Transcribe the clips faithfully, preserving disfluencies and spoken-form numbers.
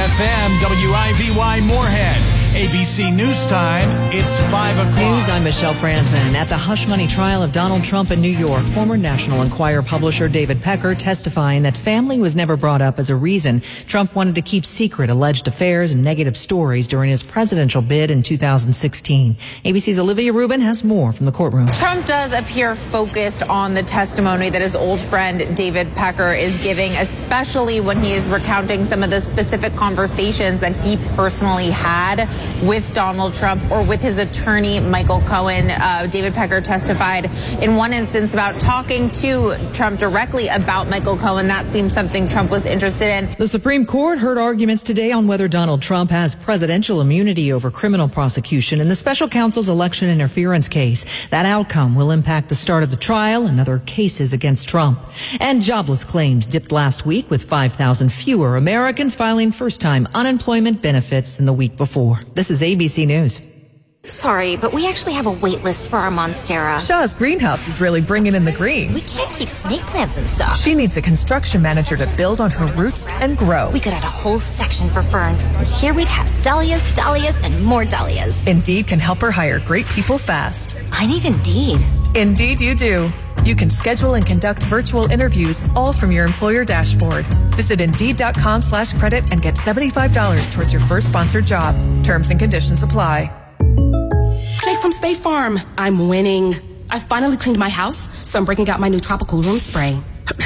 F M, W I V Y Moorhead. A B C News Time, it's five o'clock. News, I'm Michelle Franzen. At the hush money trial of Donald Trump in New York, former National Enquirer publisher David Pecker testifying that family was never brought up as a reason Trump wanted to keep secret alleged affairs and negative stories during his presidential bid in two thousand sixteen. A B C's Olivia Rubin has more from the courtroom. Trump does appear focused on the testimony that his old friend David Pecker is giving, especially when he is recounting some of the specific conversations that he personally had with Donald Trump or with his attorney, Michael Cohen. Uh, David Pecker testified in one instance about talking to Trump directly about Michael Cohen. That seemed something Trump was interested in. The Supreme Court heard arguments today on whether Donald Trump has presidential immunity over criminal prosecution in the special counsel's election interference case. That outcome will impact the start of the trial and other cases against Trump. And jobless claims dipped last week with five thousand fewer Americans filing first-time unemployment benefits than the week before. This is A B C News. Sorry, but we actually have a wait list for our Monstera. Shaw's greenhouse is really bringing in the green. We can't keep snake plants in stock. She needs a construction manager to build on her roots and grow. We could add a whole section for ferns. And here we'd have dahlias, dahlias, and more dahlias. Indeed can help her hire great people fast. I need Indeed. Indeed you do. You can schedule and conduct virtual interviews all from your employer dashboard. Visit Indeed.com slash credit and get seventy-five dollars towards your first sponsored job. Terms and conditions apply. Jake from State Farm. I'm winning. I finally cleaned my house, so I'm breaking out my new tropical room spray.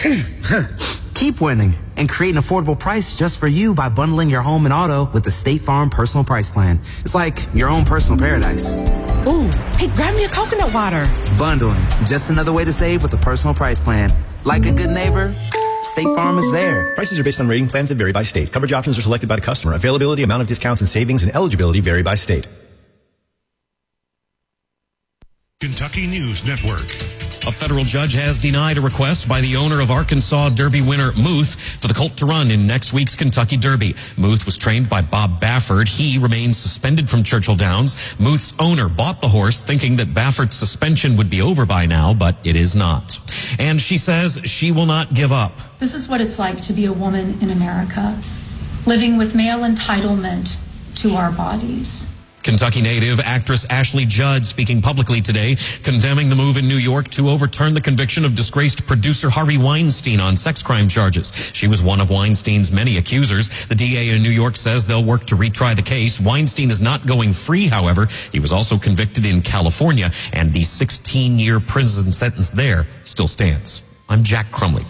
Keep winning and create an affordable price just for you by bundling your home and auto with the State Farm Personal Price Plan. It's like your own personal paradise. Ooh, hey, grab me a coconut water. Bundling, just another way to save with the Personal Price Plan. Like a good neighbor, State Farm is there. Prices are based on rating plans that vary by state. Coverage options are selected by the customer. Availability, amount of discounts and savings, and eligibility vary by state. Kentucky News Network. A federal judge has denied a request by the owner of Arkansas Derby winner Muth for the colt to run in next week's Kentucky Derby. Muth was trained by Bob Baffert. He remains suspended from Churchill Downs. Muth's owner bought the horse thinking that Baffert's suspension would be over by now, but it is not. And she says she will not give up. This is what it's like to be a woman in America, living with male entitlement to our bodies. Kentucky native actress Ashley Judd speaking publicly today, condemning the move in New York to overturn the conviction of disgraced producer Harvey Weinstein on sex crime charges. She was one of Weinstein's many accusers. The D A in New York says they'll work to retry the case. Weinstein is not going free, however. He was also convicted in California, and the sixteen-year prison sentence there still stands. I'm Jack Crumley.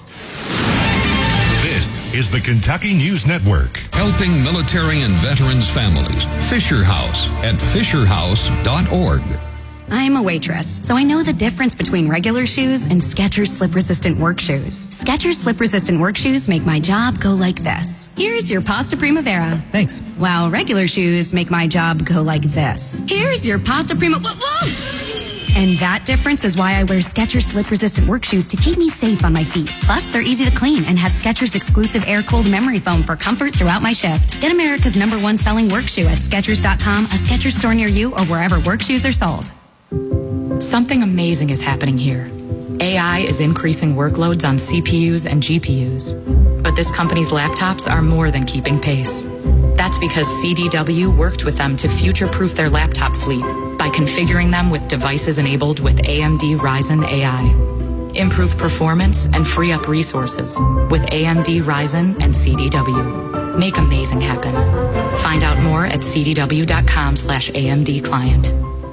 This is the Kentucky News Network. Helping military and veterans families. Fisher House at fisher house dot org. I'm a waitress, so I know the difference between regular shoes and Skechers slip-resistant work shoes. Skechers slip-resistant work shoes make my job go like this. Here's your pasta primavera. Thanks. While regular shoes make my job go like this. Here's your pasta prima... Whoa, whoa! And that difference is why I wear Skechers slip-resistant work shoes to keep me safe on my feet. Plus, they're easy to clean and have Skechers exclusive air-cooled memory foam for comfort throughout my shift. Get America's number one selling work shoe at Skechers dot com, a Skechers store near you, or wherever work shoes are sold. Something amazing is happening here. A I is increasing workloads on C P Us and G P Us. But this company's laptops are more than keeping pace. That's because C D W worked with them to future-proof their laptop fleet by configuring them with devices enabled with A M D Ryzen A I. Improve performance and free up resources with A M D Ryzen and C D W. Make amazing happen. Find out more at c d w dot com slash A M D client.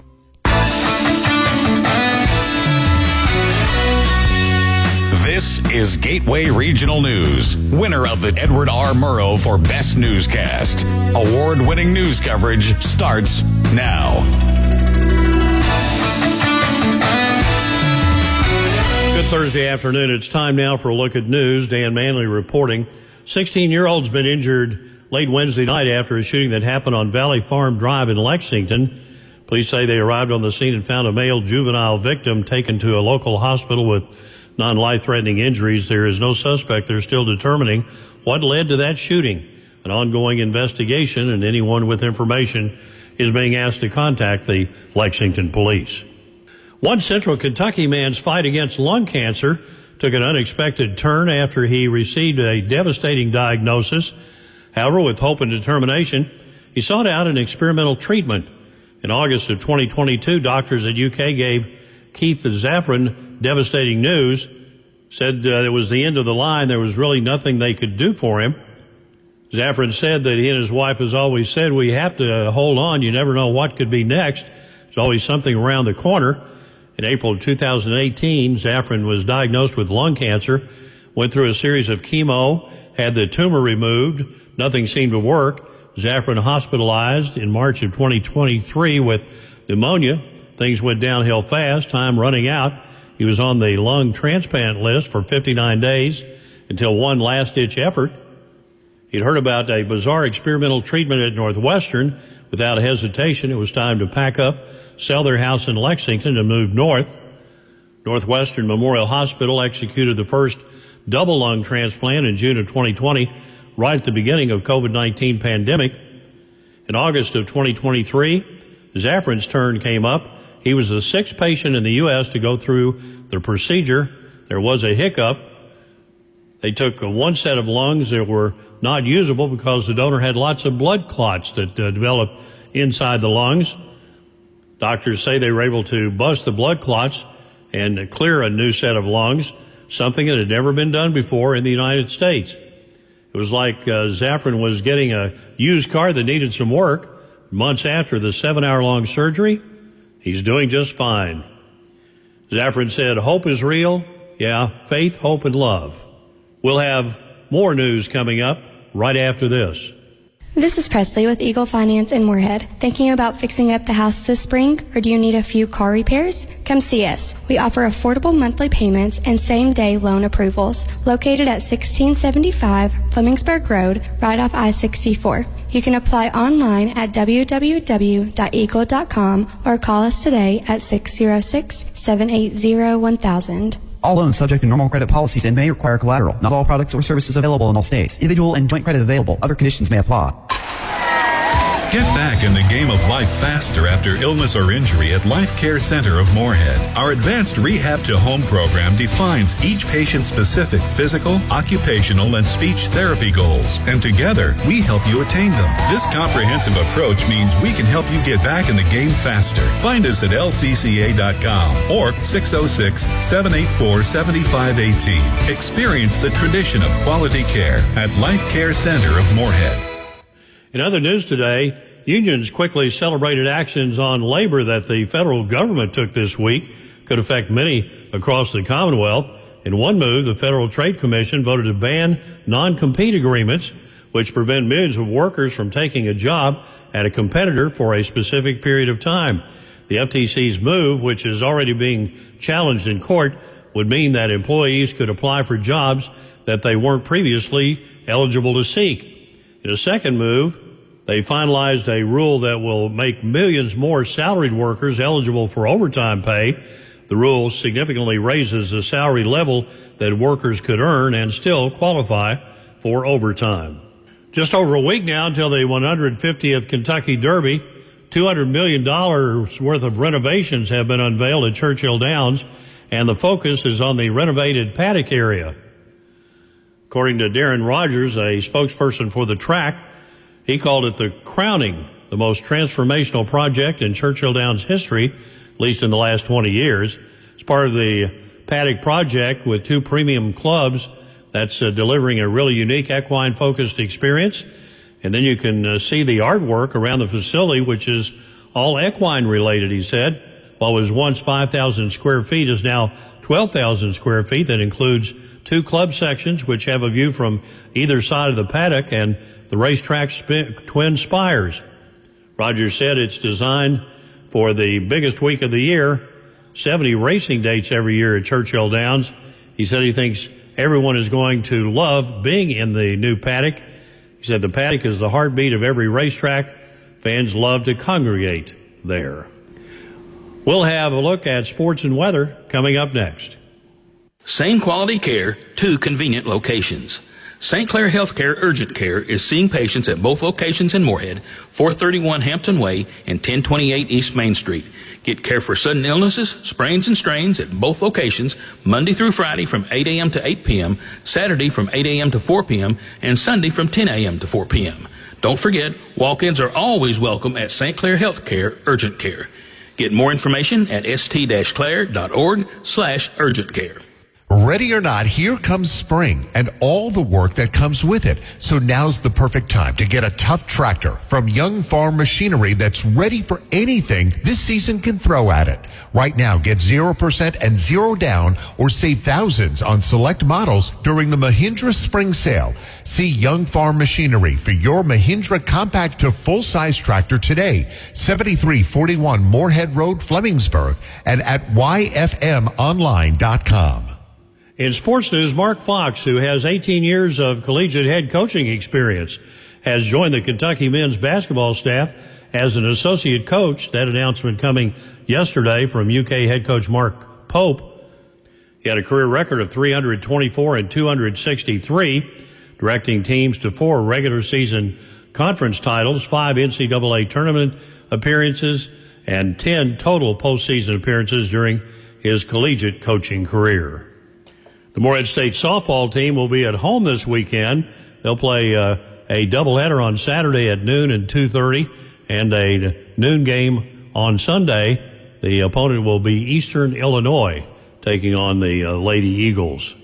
This is Gateway Regional News, winner of the Edward R. Murrow for Best Newscast. Award-winning news coverage starts now. Good Thursday afternoon. It's time now for a look at news. Dan Manley reporting. sixteen-year-old's been injured late Wednesday night after a shooting that happened on Valley Farm Drive in Lexington. Police say they arrived on the scene and found a male juvenile victim taken to a local hospital with non-life-threatening injuries. There is no suspect. They're still determining what led to that shooting. An ongoing investigation, and anyone with information is being asked to contact the Lexington police. One Central Kentucky man's fight against lung cancer took an unexpected turn after he received a devastating diagnosis However, with hope and determination, he sought out an experimental treatment. In August of twenty twenty-two, doctors at U K gave Keith Zafran devastating news, said uh, it was the end of the line. There was really nothing they could do for him. Zafran said that he and his wife has always said, we have to hold on. You never know what could be next. There's always something around the corner. In April of two thousand eighteen, Zafran was diagnosed with lung cancer, went through a series of chemo, had the tumor removed. Nothing seemed to work. Zafran hospitalized in March of twenty twenty-three with pneumonia. Things went downhill fast, time running out. He was on the lung transplant list for fifty-nine days until one last-ditch effort. He'd heard about a bizarre experimental treatment at Northwestern. Without hesitation, it was time to pack up, sell their house in Lexington, and move north. Northwestern Memorial Hospital executed the first double lung transplant in June of twenty twenty, right at the beginning of COVID nineteen pandemic. In August of twenty twenty-three, Zafran's turn came up. He was the sixth patient in the U S to go through the procedure. There was a hiccup. They took one set of lungs that were not usable because the donor had lots of blood clots that uh, developed inside the lungs. Doctors say they were able to bust the blood clots and clear a new set of lungs, something that had never been done before in the United States. It was like uh, Zafran was getting a used car that needed some work. Months after the seven-hour-long surgery, he's doing just fine. Zafran said, hope is real. Yeah, faith, hope, and love. We'll have more news coming up right after this. This is Presley with Eagle Finance in Moorhead. Thinking about fixing up the house this spring, or do you need a few car repairs? Come see us. We offer affordable monthly payments and same-day loan approvals. Located at sixteen seventy-five Flemingsburg Road, right off I sixty-four. You can apply online at w w w dot eagle dot com or call us today at six zero six, seven eight zero, one thousand. All loans subject to normal credit policies and may require collateral. Not all products or services available in all states. Individual and joint credit available. Other conditions may apply. Get back in the game of life faster after illness or injury at Life Care Center of Moorhead. Our Advanced Rehab to Home program defines each patient's specific physical, occupational, and speech therapy goals. And together, we help you attain them. This comprehensive approach means we can help you get back in the game faster. Find us at L C C A dot com or six oh six, seven eight four, seven five one eight. Experience the tradition of quality care at Life Care Center of Moorhead. In other news today, unions quickly celebrated actions on labor that the federal government took this week. Could affect many across the Commonwealth. In one move, the Federal Trade Commission voted to ban non-compete agreements, which prevent millions of workers from taking a job at a competitor for a specific period of time. The F T C's move, which is already being challenged in court, would mean that employees could apply for jobs that they weren't previously eligible to seek. In a second move, they finalized a rule that will make millions more salaried workers eligible for overtime pay. The rule significantly raises the salary level that workers could earn and still qualify for overtime. Just over a week now until the one hundred fiftieth Kentucky Derby. two hundred million dollars worth of renovations have been unveiled at Churchill Downs, and the focus is on the renovated paddock area. According to Darren Rogers, a spokesperson for the track, he called it the crowning, the most transformational project in Churchill Downs history, at least in the last twenty years. It's part of the paddock project with two premium clubs that's uh, delivering a really unique equine-focused experience. And then you can uh, see the artwork around the facility, which is all equine-related, he said. What was once five thousand square feet is now twelve thousand square feet. That includes two club sections, which have a view from either side of the paddock, and the racetrack's twin spires. Rogers said it's designed for the biggest week of the year, seventy racing dates every year at Churchill Downs. He said he thinks everyone is going to love being in the new paddock. He said the paddock is the heartbeat of every racetrack. Fans love to congregate there. We'll have a look at sports and weather coming up next. Same quality care, two convenient locations. Saint Clair Healthcare Urgent Care is seeing patients at both locations in Moorhead, four thirty-one Hampton Way and ten twenty-eight East Main Street. Get care for sudden illnesses, sprains, and strains at both locations Monday through Friday from eight a.m. to eight p.m., Saturday from eight a.m. to four p.m., and Sunday from ten a.m. to four p.m. Don't forget, walk-ins are always welcome at Saint Clair Healthcare Urgent Care. Get more information at st-clair.org slash urgent care. Ready or not, here comes spring and all the work that comes with it. So now's the perfect time to get a tough tractor from Young Farm Machinery that's ready for anything this season can throw at it. Right now, get zero percent and zero down or save thousands on select models during the Mahindra Spring Sale. See Young Farm Machinery for your Mahindra compact to full-size tractor today. seventy-three forty-one Moorhead Road, Flemingsburg, and at y f m online dot com. In sports news, Mark Fox, who has eighteen years of collegiate head coaching experience, has joined the Kentucky men's basketball staff as an associate coach. That announcement coming yesterday from U K head coach Mark Pope. He had a career record of three hundred twenty-four and two hundred sixty-three, directing teams to four regular season conference titles, five N C double A tournament appearances, and ten total postseason appearances during his collegiate coaching career. The Morehead State softball team will be at home this weekend. They'll play uh, a doubleheader on Saturday at noon and two thirty, and a noon game on Sunday. The opponent will be Eastern Illinois, taking on the uh, Lady Eagles.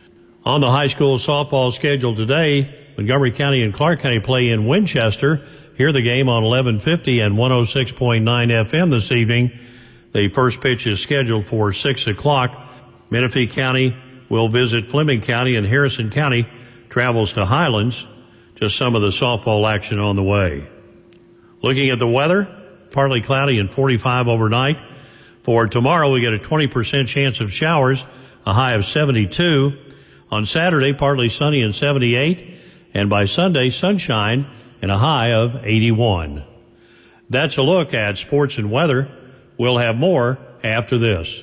On the high school softball schedule today, Montgomery County and Clark County play in Winchester. Hear the game on eleven fifty and one oh six point nine F M this evening. The first pitch is scheduled for six o'clock. Menifee County will visit Fleming County, and Harrison County travels to Highlands. Just some of the softball action on the way. Looking at the weather, partly cloudy and forty-five overnight. For tomorrow, we get a twenty percent chance of showers, a high of seventy-two. On Saturday, partly sunny and seventy-eight. And by Sunday, sunshine and a high of eighty-one. That's a look at sports and weather. We'll have more after this.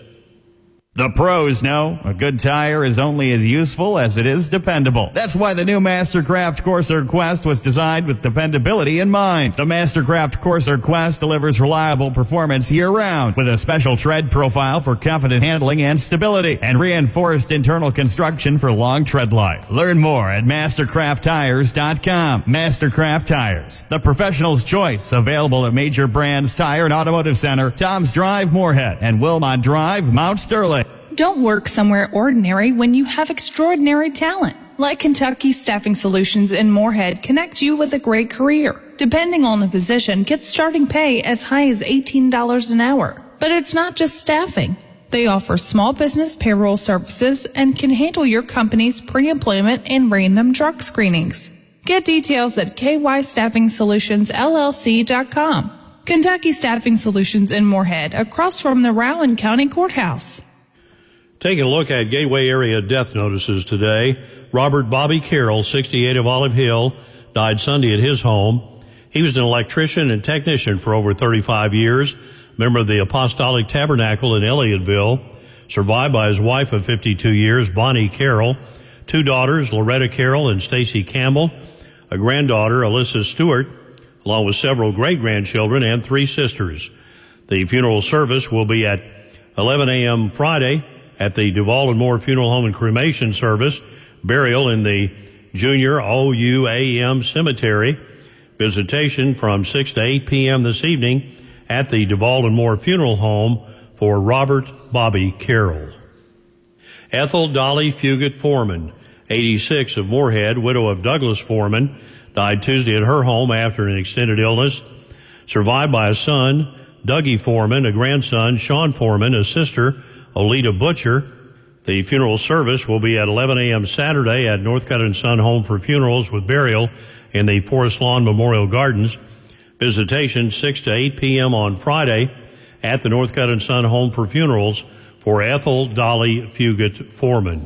The pros know a good tire is only as useful as it is dependable. That's why the new Mastercraft Corsair Quest was designed with dependability in mind. The Mastercraft Corsair Quest delivers reliable performance year-round with a special tread profile for confident handling and stability and reinforced internal construction for long tread life. Learn more at mastercraft tires dot com. Mastercraft Tires, the professional's choice, available at major brands Tire and Automotive Center, Tom's Drive, Moorhead, and Wilmot Drive, Mount Sterling. Don't work somewhere ordinary when you have extraordinary talent. Let Kentucky Staffing Solutions in Moorhead connect you with a great career. Depending on the position, get starting pay as high as eighteen dollars an hour. But it's not just staffing. They offer small business payroll services and can handle your company's pre-employment and random drug screenings. Get details at k y staffing solutions l l c dot com. Kentucky Staffing Solutions in Moorhead, across from the Rowan County Courthouse. Taking a look at Gateway area death notices today. Robert Bobby Carroll, sixty-eight, of Olive Hill, died Sunday at his home. He was an electrician and technician for over thirty-five years, member of the Apostolic Tabernacle in Elliotteville, survived by his wife of fifty-two years, Bonnie Carroll, two daughters, Loretta Carroll and Stacy Campbell, a granddaughter, Alyssa Stewart, along with several great-grandchildren and three sisters. The funeral service will be at eleven a.m. Friday at the Duval and Moore Funeral Home and Cremation Service, burial in the Junior O U A M Cemetery, visitation from six to eight p.m. this evening at the Duval and Moore Funeral Home for Robert Bobby Carroll. Ethel Dolly Fugit Foreman, eighty-six, of Moorhead, widow of Douglas Foreman, died Tuesday at her home after an extended illness, survived by a son, Dougie Foreman, a grandson, Sean Foreman, a sister, Olita Butcher. The funeral service will be at eleven a.m. Saturday at Northcutt and Son Home for Funerals with burial in the Forest Lawn Memorial Gardens. Visitation six to eight p.m. on Friday at the Northcutt and Son Home for Funerals for Ethel Dolly Fugit Foreman.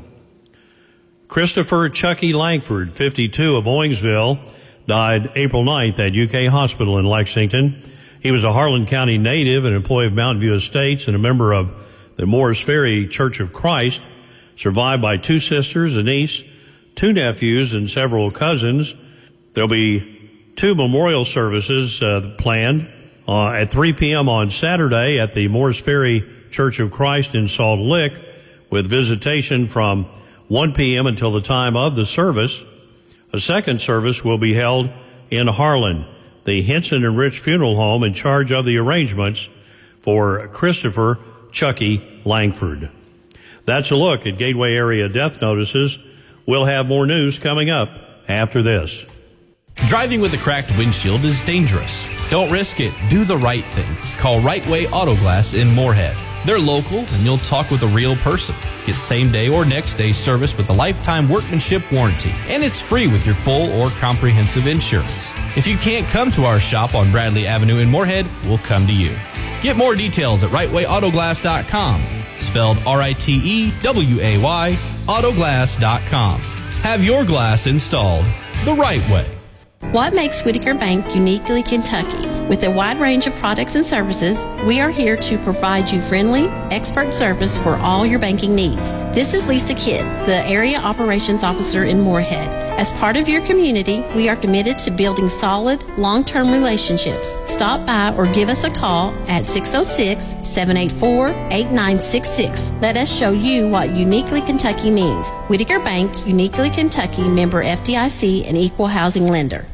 Christopher Chucky Langford, fifty-two, of Owensville, died April ninth at U K Hospital in Lexington. He was a Harlan County native, an employee of Mountain View Estates, and a member of the Morris Ferry Church of Christ, survived by two sisters, a niece, two nephews, and several cousins. There'll be two memorial services uh, planned uh, at three p.m. on Saturday at the Morris Ferry Church of Christ in Salt Lick, with visitation from one p.m. until the time of the service. A second service will be held in Harlan, the Henson and Rich Funeral Home, in charge of the arrangements for Christopher Chucky Langford. That's a look at Gateway area death notices. We'll have more news coming up after this. Driving with a cracked windshield is dangerous. Don't risk it. Do the right thing. Call Right Way Auto Glass in Moorhead. They're local, and you'll talk with a real person. Get same-day or next-day service with a lifetime workmanship warranty. And it's free with your full or comprehensive insurance. If you can't come to our shop on Bradley Avenue in Moorhead, we'll come to you. Get more details at right way auto glass dot com. Spelled R I T E W A Y, autoglass dot com. Have your glass installed the right way. What makes Whitaker Bank uniquely Kentucky? With a wide range of products and services, we are here to provide you friendly, expert service for all your banking needs. This is Lisa Kidd, the Area Operations Officer in Moorhead. As part of your community, we are committed to building solid, long-term relationships. Stop by or give us a call at six oh six, seven eight four, eight nine six six. Let us show you what uniquely Kentucky means. Whitaker Bank, uniquely Kentucky, member F D I C and equal housing lender.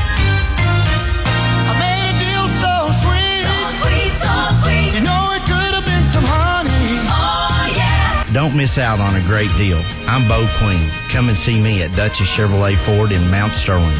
Don't miss out on a great deal. I'm Bo Queen. Come and see me at Dutchess Chevrolet Ford in Mount Sterling.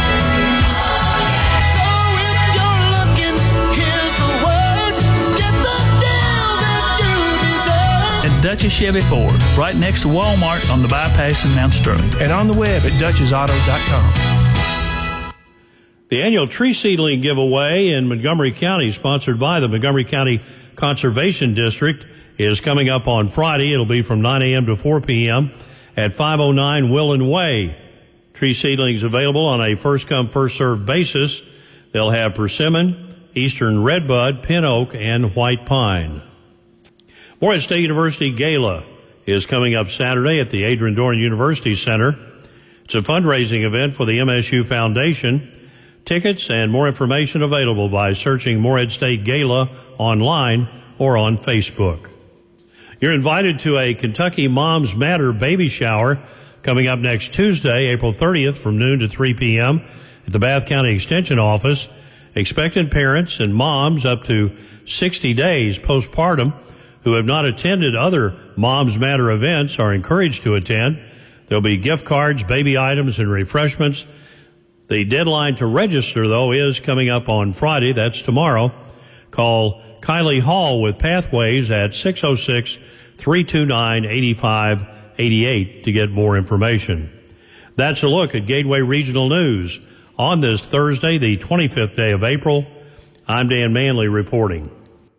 At Dutchess Chevy Ford, right next to Walmart on the bypass in Mount Sterling. And on the web at dutchess auto dot com. The annual tree seedling giveaway in Montgomery County, sponsored by the Montgomery County Conservation District, is coming up on Friday. It'll be from nine a.m. to four p.m. at five oh nine Willen Way. Tree seedlings available on a first-come, first-served basis. They'll have persimmon, eastern redbud, pin oak, and white pine. Morehead State University Gala is coming up Saturday at the Adrian Dorn University Center. It's a fundraising event for the M S U Foundation. Tickets and more information available by searching Morehead State Gala online or on Facebook. You're invited to a Kentucky Moms Matter baby shower coming up next Tuesday, April thirtieth from noon to three p.m. at the Bath County Extension Office. Expectant parents and moms up to sixty days postpartum who have not attended other Moms Matter events are encouraged to attend. There'll be gift cards, baby items, and refreshments. The deadline to register, though, is coming up on Friday. That's tomorrow. Call Kylie Hall with Pathways at six oh six, three two nine, eight five eight eight to get more information. That's a look at Gateway Regional News on this Thursday, the twenty-fifth day of April. I'm Dan Manley reporting.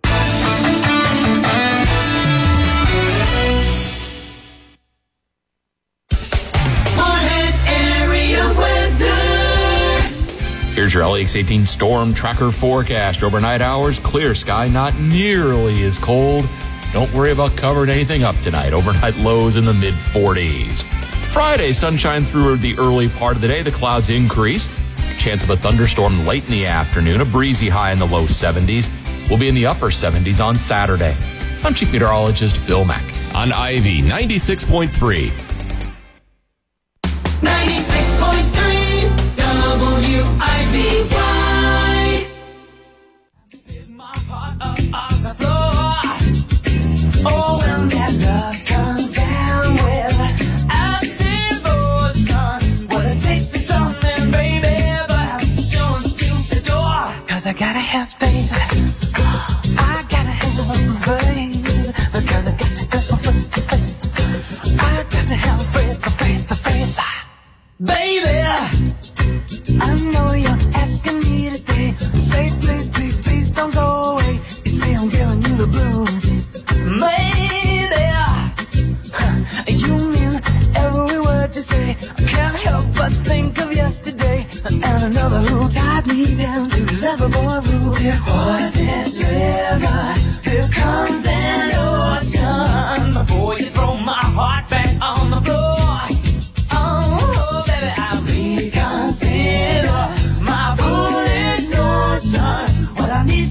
Here's your L A X eighteen Storm Tracker forecast. Overnight hours, clear sky, not nearly as cold. Don't worry about covering anything up tonight. Overnight lows in the mid forties. Friday, sunshine through the early part of the day. The clouds increase. Chance of a thunderstorm late in the afternoon. A breezy high in the low seventies. We'll be in the upper seventies on Saturday. I'm Chief Meteorologist Bill Mack on Ivy ninety-six point three. ninety-six point three W I V Y. Oh, when that love comes down with a devotion, well, it takes a strong man, baby, but I'm showing you the door. Cause I gotta have faith. I gotta have faith. Because I got to go for faith. I got to have faith, the faith, the faith. Baby, I know you're asking me to stay. Say please, please, please don't go away. You say I'm giving you the blues. Baby, you mean every word you say. I can't help but think of yesterday. And another who tied me down to lovable rule. Before this river, here comes an ocean. Before you throw my heart back on the floor. Oh, baby, I'll reconsider my foolish notion. What I need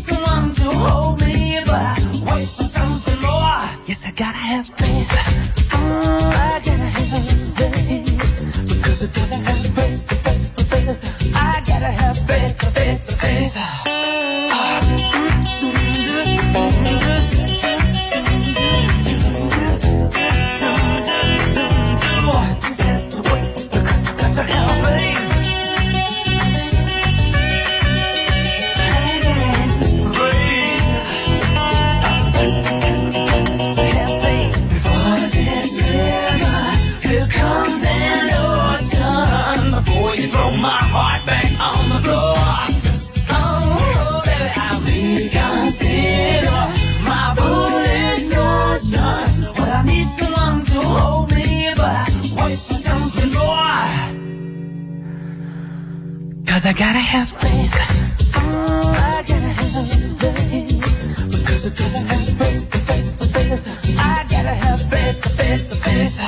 Because I gotta have faith. I gotta have faith. Because I gotta have faith, faith, faith. I gotta have faith, faith, faith.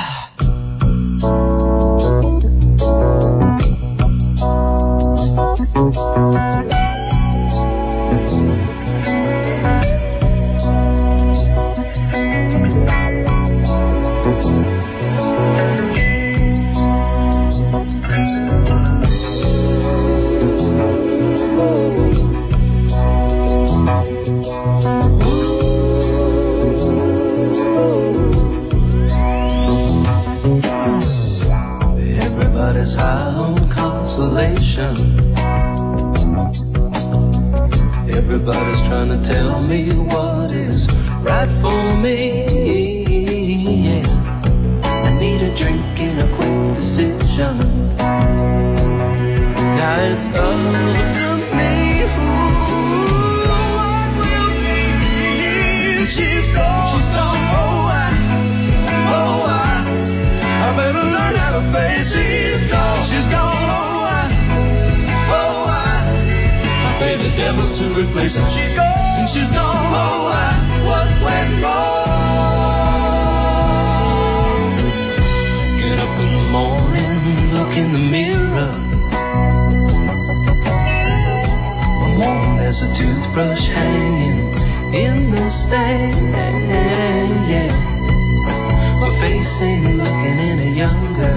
Everybody's high on consolation. Everybody's trying to tell me what is right for me. Yeah. I need a drink and a quick decision. Now it's up to me. Ooh, what will be? She's gone. She's gone. Oh, I, oh, I, I better learn how to face. She's gone. She's gone. Oh, I, oh, I, I pay the devil to replace her. She's gone. And she's gone. Oh, I, what went wrong? Get up in the morning, look in the mirror. My mom, there's a toothbrush hanging in the stand. Yeah. My face ain't looking any younger.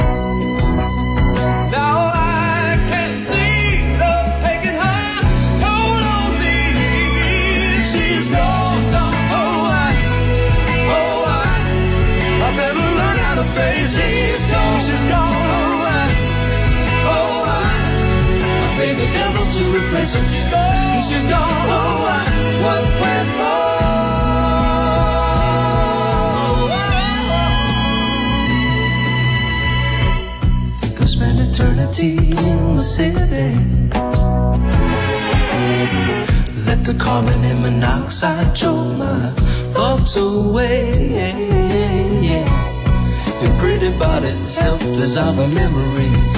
Now I can see love taking her toll on me. She's gone. She's gone. Oh, I, oh, I, I better learn how to face. She's gone. She's gone. Oh, I, oh, I, I pay the devil to replace her. She's gone. She's gone. Oh, I, what went wrong? Spend eternity in the city. Let the carbon and monoxide choke my thoughts away. And pretty bodies help dissolve our memories.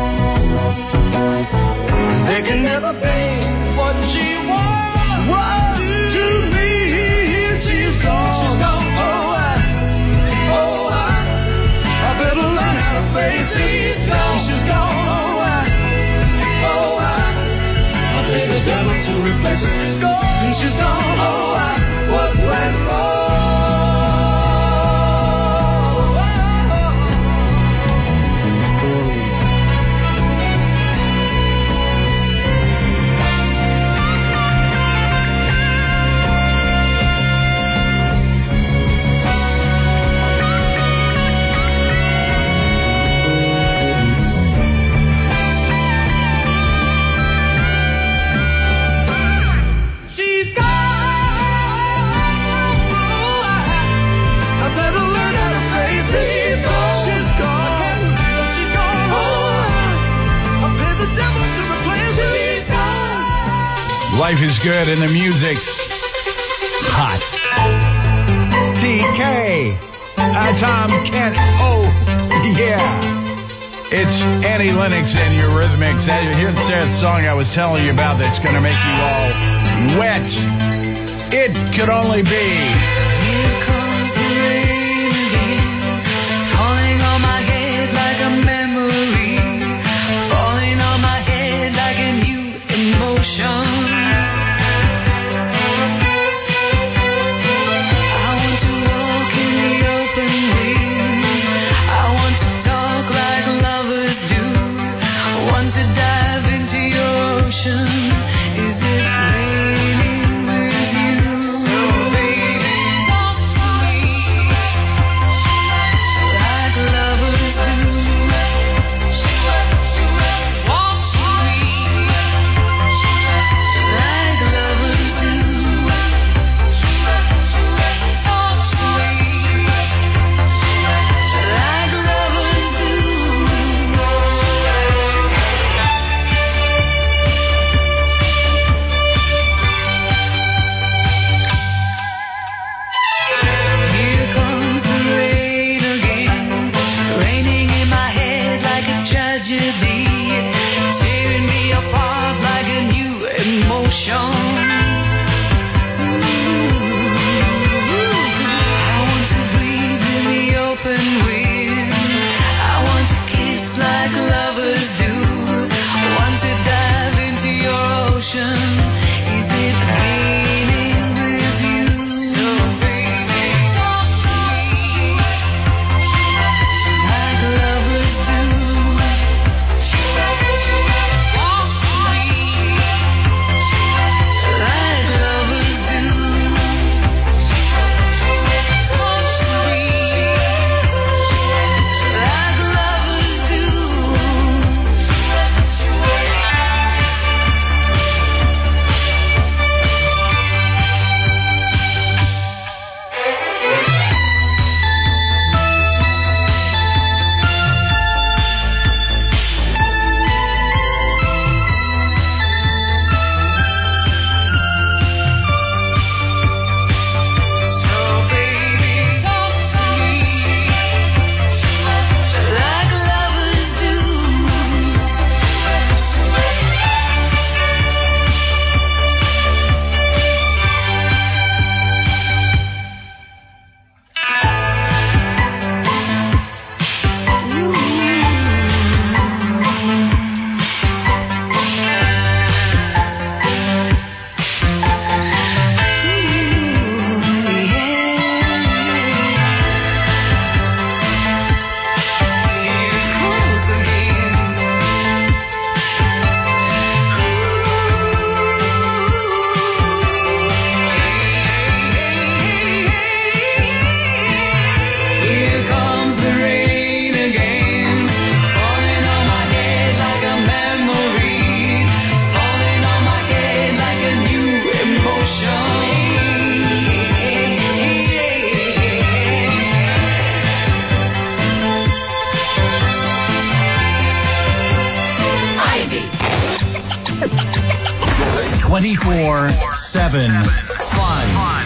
They can never be what she was, was to me. She's gone. She's gone. Oh, I, oh, I, I better learn how to face it. She's gone. She's gone. Oh, I, oh, I, I pay the devil to replace her. She's gone. And she's gone. Oh, I, what went wrong? Life is good and the music's hot. T K, uh, Tom Kent. Oh, yeah. It's Annie Lennox and Eurythmics. Here's that song I was telling you about that's going to make you all wet. It could only be. Here comes the rain again, falling on my head like a memory, falling on my head like a new emotion. Is it raining with you? So baby, talk to me. twenty-four seven. Fun.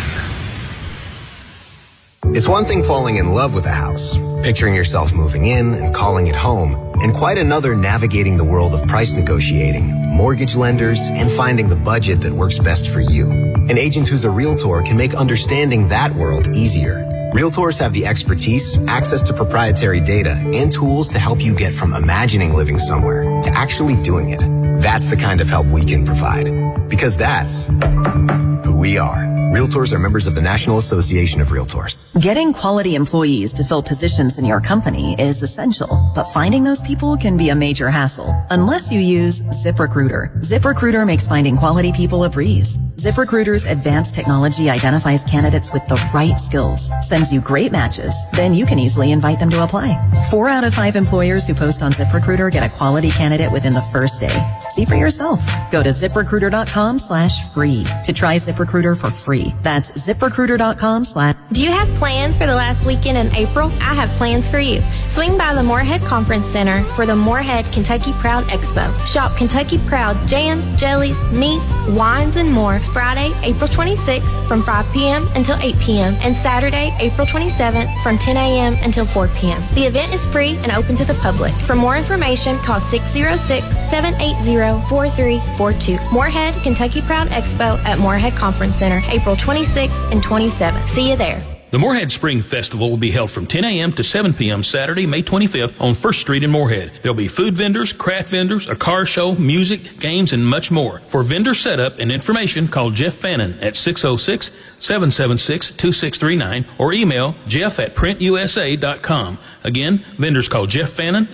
It's one thing falling in love with a house, picturing yourself moving in and calling it home, and quite another navigating the world of price negotiating, mortgage lenders, and finding the budget that works best for you. An agent who's a realtor can make understanding that world easier. Realtors have the expertise, access to proprietary data, and tools to help you get from imagining living somewhere to actually doing it. That's the kind of help we can provide. Because that's who we are. Realtors are members of the National Association of Realtors. Getting quality employees to fill positions in your company is essential, but finding those people can be a major hassle unless you use ZipRecruiter. ZipRecruiter makes finding quality people a breeze. ZipRecruiter's advanced technology identifies candidates with the right skills, sends you great matches, then you can easily invite them to apply. Four out of five employers who post on ZipRecruiter get a quality candidate within the first day. See for yourself. Go to ZipRecruiter.com slash free to try ZipRecruiter for free. That's ZipRecruiter.com slash. Do you have plans for the last weekend in April? I have plans for you. Swing by the Moorhead Conference Center for the Moorhead Kentucky Proud Expo. Shop Kentucky Proud jams, jellies, meats, wines, and more Friday, April twenty-sixth from five p.m. until eight p.m. and Saturday, April twenty-seventh from ten a.m. until four p.m. The event is free and open to the public. For more information, call six oh six, seven eight zero, four three four two. Moorhead Kentucky Proud Expo at Moorhead Conference Center, April twenty-sixth and twenty-seventh. See you there. The Moorhead Spring Festival will be held from ten a.m. to seven p.m. Saturday, May twenty-fifth on First Street in Moorhead. There'll be food vendors, craft vendors, a car show, music, games, and much more. For vendor setup and information, call Jeff Fannin at six oh six, seven seven six, two six three nine or email jeff at print u s a dot com. Again, vendors call Jeff Fannin